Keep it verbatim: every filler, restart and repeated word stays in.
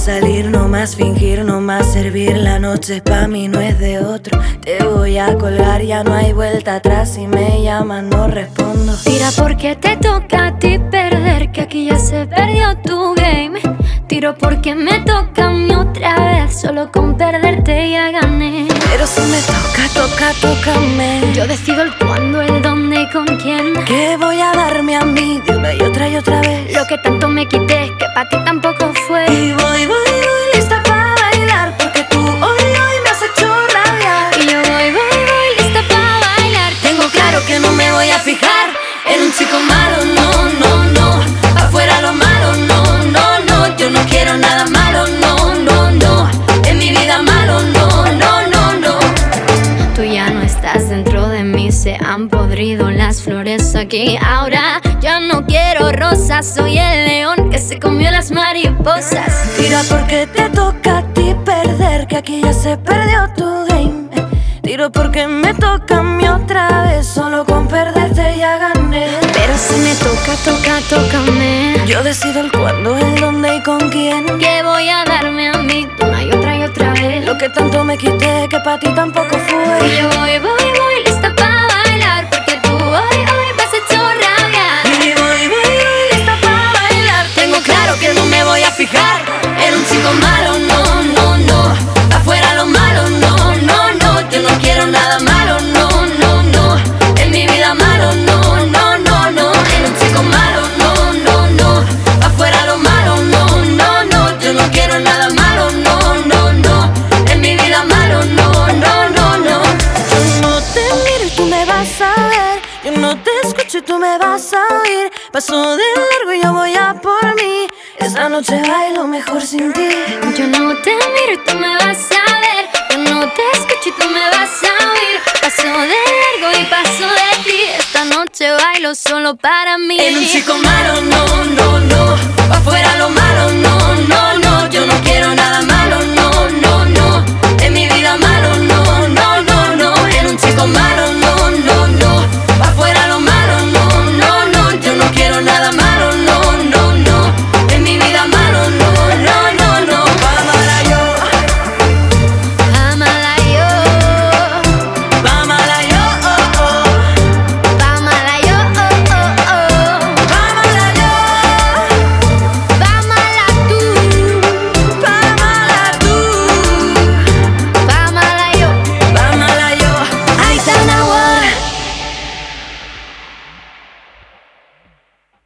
salir, no más fingir, no más servir. La noche pa' mí no es de otro. Te voy a colgar, ya no hay vuelta atrás. Si me llaman no respondo. Tira porque te toca a ti perder, que aquí ya se perdió tu game. Tiro porque me toca a mí otra vez, solo con perderte ya gané. Pero si me toca, toca, tócame. Yo decido el cuándo, el dónde y con quién. ¿Qué voy a darme a mí de una y otra y otra vez? Lo que tanto me quité, que pa' ti tampoco fue. Y voy, voy, voy lista pa' bailar, porque tú hoy, hoy me has hecho rabiar. Y yo voy, voy, voy lista pa' bailar. Tengo claro que no me voy a fijar en un chico malo, no, no, no. Afuera lo malo, no, no, no. Yo no quiero nada malo, no, no, no. En mi vida malo, no, no, no, no. Tú ya no estás dentro de mí, se han podrido las flores aquí. Ahora ya no quiero rosas, soy el león que se comió las mariposas. Tira porque te toca a ti perder, que aquí ya se perdió tu game. Tiro porque me toca a mí otra vez, solo con perderte ya gané. Pero si me toca, toca, tócame. Yo decido el cuándo, el dónde y con quién. Que voy a darme a mí una y otra y otra vez. Lo que tanto me quité, que pa' ti tampoco fue. Y yo voy, voy, voy lista pa' bailar, porque tú hoy, hoy me has hecho rabiar. Y voy, voy, voy lista pa' bailar. Tengo claro que no me voy a fijar en un chico malo, no, no, no. Afuera lo malo, no, no, no. Yo no quiero nada malo, no, no, no. En mi vida malo, no, no, no, no. En un chico malo, no, no, no. Afuera lo malo, no, no, no. Yo no quiero nada malo, no, no, no. En mi vida malo, no, no, no, no. Yo no te miro y tú me vas a ver. Yo no te escucho y tú me vas a oír. Paso de largo y yo voy a por mí. Esta noche bailo mejor sin ti. Yo no te miro y tú me vas a ver. Yo no te escucho y tú me vas a oír. Paso de largo y paso de ti. Esta noche bailo solo para mí. En un chico malo, no, no, no. Afuera lo malo, no, no, no. Yo no quiero nada malo.